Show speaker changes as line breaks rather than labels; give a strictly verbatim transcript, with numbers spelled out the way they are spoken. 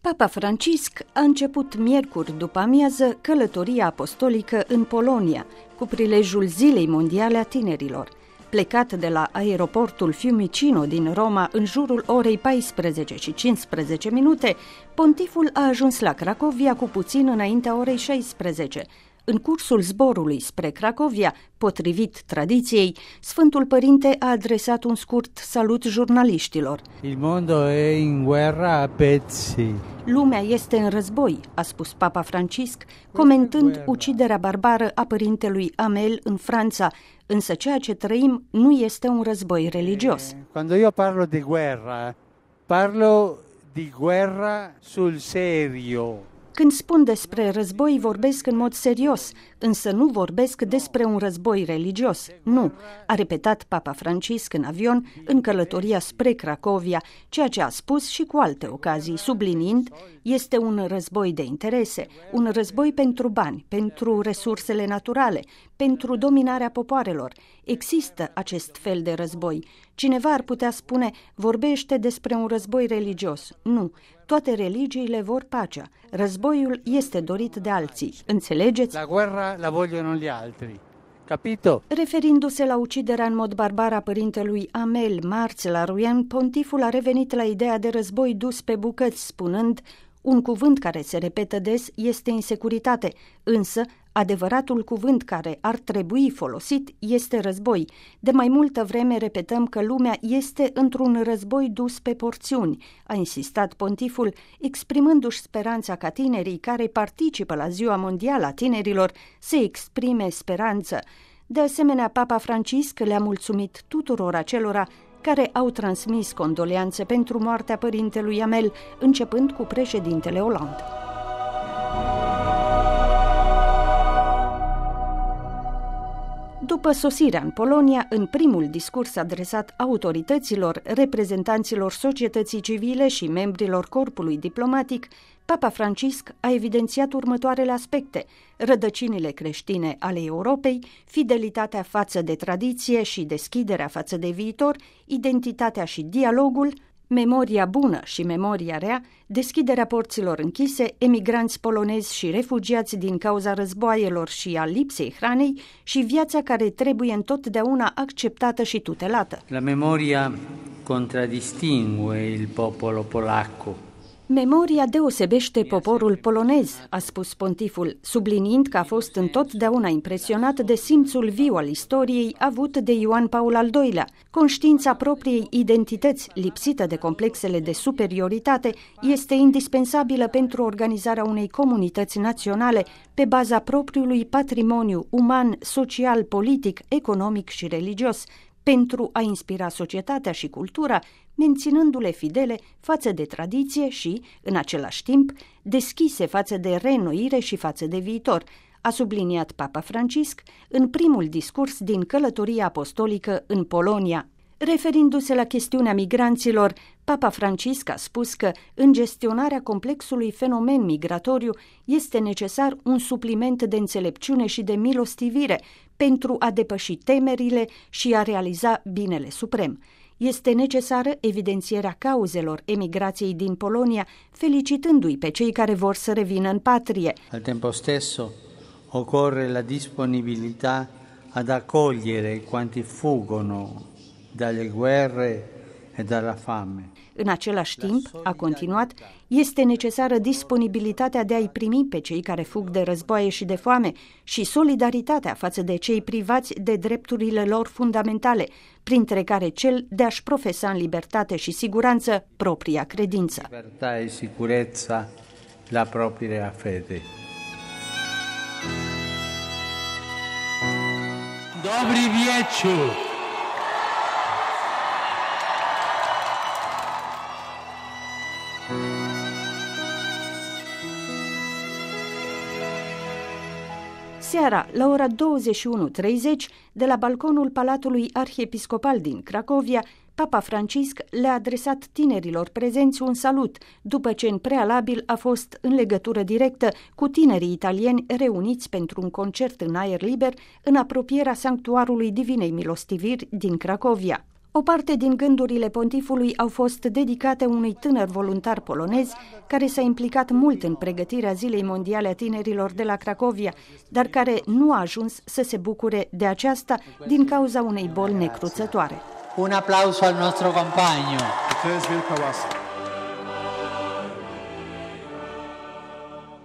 Papa Francisc a început miercuri după amiază călătoria apostolică în Polonia, cu prilejul Zilei Mondiale a Tinerilor. Plecat de la aeroportul Fiumicino din Roma în jurul orei paisprezece și cincisprezece minute, pontiful a ajuns la Cracovia cu puțin înaintea orei șaisprezece. În cursul zborului spre Cracovia, potrivit tradiției, Sfântul Părinte a adresat un scurt salut jurnaliștilor.
Il mondo è in guerra a pezzi.
Lumea este în război, a spus Papa Francisc, comentând uciderea barbară a părintelui Amel în Franța, însă ceea ce trăim nu este un război religios.
Quando io parlo di guerra, parlo di guerra sul serio.
Când spun despre război, vorbesc în mod serios, însă nu vorbesc despre un război religios. Nu, a repetat Papa Francisc în avion, în călătoria spre Cracovia, ceea ce a spus și cu alte ocazii, subliniind, este un război de interese, un război pentru bani, pentru resursele naturale, pentru dominarea popoarelor. Există acest fel de război. Cineva ar putea spune, vorbește despre un război religios. Nu, toate religiile vor pacea. Războiul este dorit de alții. Înțelegeți?
La guerra la vogliono gli altri. Capito?
Referindu-se la uciderea în mod barbar a părintelui Amel marți la Rouen, pontiful a revenit la ideea de război dus pe bucăți, spunând, un cuvânt care se repetă des este insecuritate, însă adevăratul cuvânt care ar trebui folosit este război. De mai multă vreme repetăm că lumea este într-un război dus pe porțiuni, a insistat pontiful, exprimându-și speranța ca tinerii care participă la Ziua Mondială a Tinerilor să exprime speranță. De asemenea, Papa Francisc le-a mulțumit tuturor acelora care au transmis condoleanțe pentru moartea părintelui Amel, începând cu președintele Hollande. După sosirea în Polonia, în primul discurs adresat autorităților, reprezentanților societății civile și membrilor corpului diplomatic, Papa Francisc a evidențiat următoarele aspecte: rădăcinile creștine ale Europei, fidelitatea față de tradiție și deschiderea față de viitor, identitatea și dialogul, memoria bună și memoria rea, deschiderea porților închise, emigranți polonezi și refugiați din cauza războaielor și a lipsei hranei și viața care trebuie întotdeauna acceptată și tutelată.
La memoria contraddistingue il popolo polacco.
Memoria deosebește poporul polonez, a spus pontiful, subliniind că a fost întotdeauna impresionat de simțul viu al istoriei avut de Ioan Paul al doilea. Conștiința propriei identități, lipsită de complexele de superioritate, este indispensabilă pentru organizarea unei comunități naționale pe baza propriului patrimoniu uman, social, politic, economic și religios, pentru a inspira societatea și cultura, menținându-le fidele față de tradiție și, în același timp, deschise față de reînnoire și față de viitor, a subliniat Papa Francisc în primul discurs din călătoria apostolică în Polonia. Referindu-se la chestiunea migranților, Papa Francisc a spus că în gestionarea complexului fenomen migratoriu este necesar un supliment de înțelepciune și de milostivire pentru a depăși temerile și a realiza binele suprem. Este necesară evidențierea cauzelor emigrației din Polonia, felicitându-i pe cei care vor să revină în patrie.
Al tempo stesso occorre la disponibilità ad accogliere quanti fuggono dalle guerre e dalla fame.
În același timp, a continuat, este necesară disponibilitatea de a-i primi pe cei care fug de războaie și de foame și solidaritatea față de cei privați de drepturile lor fundamentale, printre care cel de a-și profesa în libertate și siguranță propria credință.
Libertà e sicurezza la propria fede. Dobry wieczór!
Seara, la ora douăzeci și unu treizeci, de la balconul Palatului Arhiepiscopal din Cracovia, Papa Francisc le-a adresat tinerilor prezenți un salut, după ce în prealabil a fost în legătură directă cu tinerii italieni reuniți pentru un concert în aer liber în apropierea sanctuarului Divinei Milostiviri din Cracovia. O parte din gândurile pontifului au fost dedicate unui tânăr voluntar polonez care s-a implicat mult în pregătirea Zilei Mondiale a Tinerilor de la Cracovia, dar care nu a ajuns să se bucure de aceasta din cauza unei boli necruțătoare.
Un aplauso al nostro compagno.